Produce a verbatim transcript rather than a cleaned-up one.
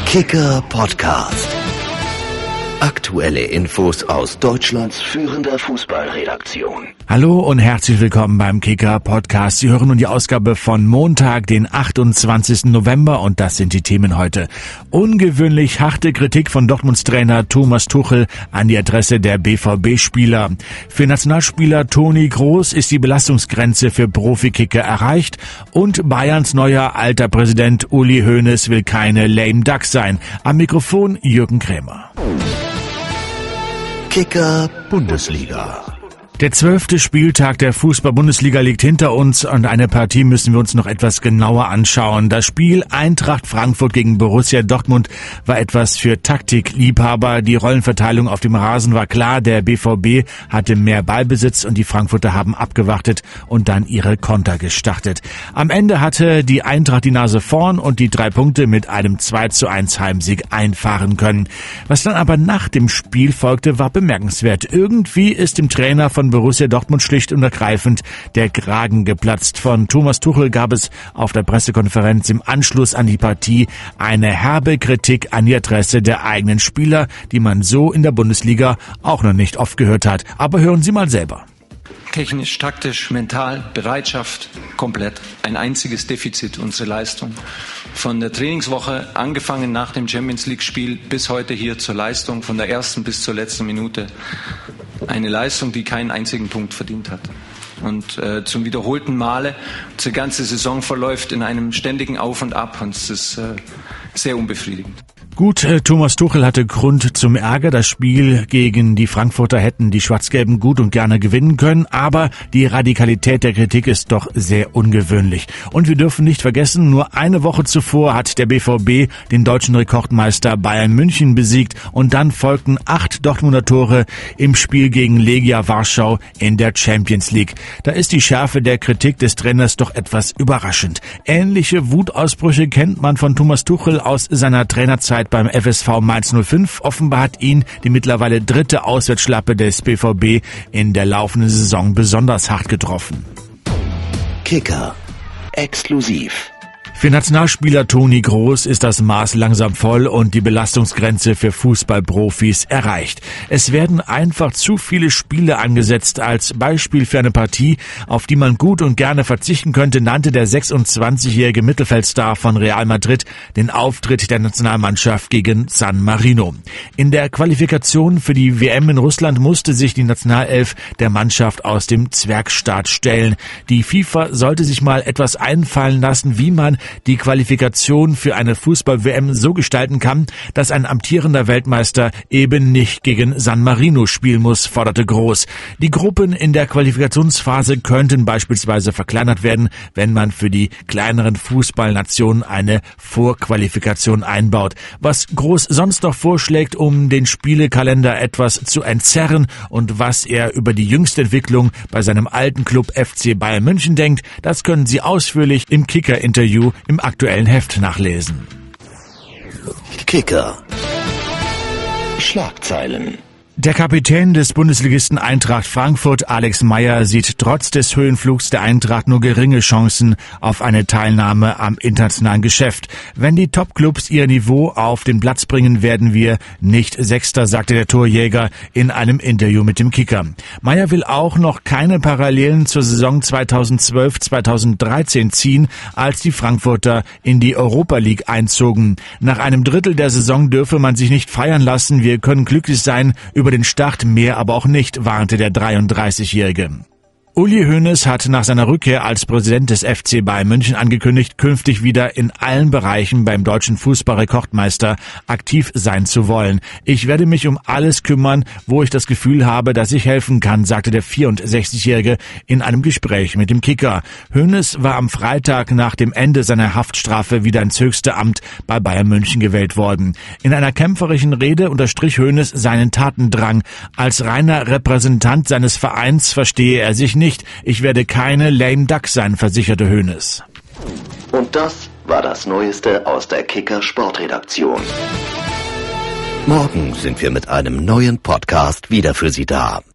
Kicker Podcast. Aktuelle Infos aus Deutschlands führender Fußballredaktion. Hallo und herzlich willkommen beim Kicker Podcast. Sie hören nun die Ausgabe von Montag, den achtundzwanzigsten November, und das sind die Themen heute. Ungewöhnlich harte Kritik von Dortmunds Trainer Thomas Tuchel an die Adresse der B V B-Spieler. Für Nationalspieler Toni Kroos ist die Belastungsgrenze für Profikicker erreicht und Bayerns neuer alter Präsident Uli Hoeneß will keine lame duck sein. Am Mikrofon Jürgen Krämer. Kicker Bundesliga. Der zwölfte Spieltag der Fußball-Bundesliga liegt hinter uns und eine Partie müssen wir uns noch etwas genauer anschauen. Das Spiel Eintracht Frankfurt gegen Borussia Dortmund war etwas für Taktikliebhaber. Die Rollenverteilung auf dem Rasen war klar. Der B V B hatte mehr Ballbesitz und die Frankfurter haben abgewartet und dann ihre Konter gestartet. Am Ende hatte die Eintracht die Nase vorn und die drei Punkte mit einem zwei zu eins Heimsieg einfahren können. Was dann aber nach dem Spiel folgte, war bemerkenswert. Irgendwie ist dem Trainer von Borussia Dortmund schlicht und ergreifend der Kragen geplatzt. Von Thomas Tuchel gab es auf der Pressekonferenz im Anschluss an die Partie eine herbe Kritik an die Adresse der eigenen Spieler, die man so in der Bundesliga auch noch nicht oft gehört hat. Aber hören Sie mal selber. Technisch, taktisch, mental, Bereitschaft, komplett. Ein einziges Defizit, unsere Leistung. Von der Trainingswoche, angefangen nach dem Champions-League-Spiel bis heute hier zur Leistung, von der ersten bis zur letzten Minute. Eine Leistung, die keinen einzigen Punkt verdient hat. Und äh, zum wiederholten Male, die ganze Saison verläuft in einem ständigen Auf und Ab und es ist äh, sehr unbefriedigend. Gut, Thomas Tuchel hatte Grund zum Ärger. Das Spiel gegen die Frankfurter hätten die Schwarz-Gelben gut und gerne gewinnen können, aber die Radikalität der Kritik ist doch sehr ungewöhnlich. Und wir dürfen nicht vergessen, nur eine Woche zuvor hat der B V B den deutschen Rekordmeister Bayern München besiegt und dann folgten acht Dortmunder Tore im Spiel gegen Legia Warschau in der Champions League. Da ist die Schärfe der Kritik des Trainers doch etwas überraschend. Ähnliche Wutausbrüche kennt man von Thomas Tuchel aus seiner Trainerzeit beim F S V Mainz null fünf. Offenbar hat ihn die mittlerweile dritte Auswärtsschlappe des B V B in der laufenden Saison besonders hart getroffen. Kicker exklusiv. Für Nationalspieler Toni Kroos ist das Maß langsam voll und die Belastungsgrenze für Fußballprofis erreicht. Es werden einfach zu viele Spiele angesetzt. Als Beispiel für eine Partie, auf die man gut und gerne verzichten könnte, nannte der sechsundzwanzigjährige Mittelfeldstar von Real Madrid den Auftritt der Nationalmannschaft gegen San Marino. In der Qualifikation für die W M in Russland musste sich die Nationalelf der Mannschaft aus dem Zwergstaat stellen. Die FIFA sollte sich mal etwas einfallen lassen, wie man die Qualifikation für eine Fußball-W M so gestalten kann, dass ein amtierender Weltmeister eben nicht gegen San Marino spielen muss, forderte Kroos. Die Gruppen in der Qualifikationsphase könnten beispielsweise verkleinert werden, wenn man für die kleineren Fußballnationen eine Vorqualifikation einbaut. Was Kroos sonst noch vorschlägt, um den Spielekalender etwas zu entzerren und was er über die jüngste Entwicklung bei seinem alten Club F C Bayern München denkt, das können Sie ausführlich im Kicker-Interview im aktuellen Heft nachlesen. Kicker Schlagzeilen. Der Kapitän des Bundesligisten Eintracht Frankfurt, Alex Meyer, sieht trotz des Höhenflugs der Eintracht nur geringe Chancen auf eine Teilnahme am internationalen Geschäft. Wenn die Topclubs ihr Niveau auf den Platz bringen, werden wir nicht Sechster, sagte der Torjäger in einem Interview mit dem Kicker. Meyer will auch noch keine Parallelen zur Saison zweitausendzwölf zweitausenddreizehn ziehen, als die Frankfurter in die Europa League einzogen. Nach einem Drittel der Saison dürfe man sich nicht feiern lassen. Wir können glücklich sein über den Start, mehr aber auch nicht, warnte der dreiunddreißigjährige. Uli Hoeneß hat nach seiner Rückkehr als Präsident des F C Bayern München angekündigt, künftig wieder in allen Bereichen beim deutschen Fußballrekordmeister aktiv sein zu wollen. Ich werde mich um alles kümmern, wo ich das Gefühl habe, dass ich helfen kann, sagte der vierundsechzigjährige in einem Gespräch mit dem Kicker. Hoeneß war am Freitag nach dem Ende seiner Haftstrafe wieder ins höchste Amt bei Bayern München gewählt worden. In einer kämpferischen Rede unterstrich Hoeneß seinen Tatendrang. Als reiner Repräsentant seines Vereins verstehe er sich nicht. Ich werde keine lame duck sein, versicherte Hoeneß. Und das war das Neueste aus der Kicker Sportredaktion. Morgen sind wir mit einem neuen Podcast wieder für Sie da.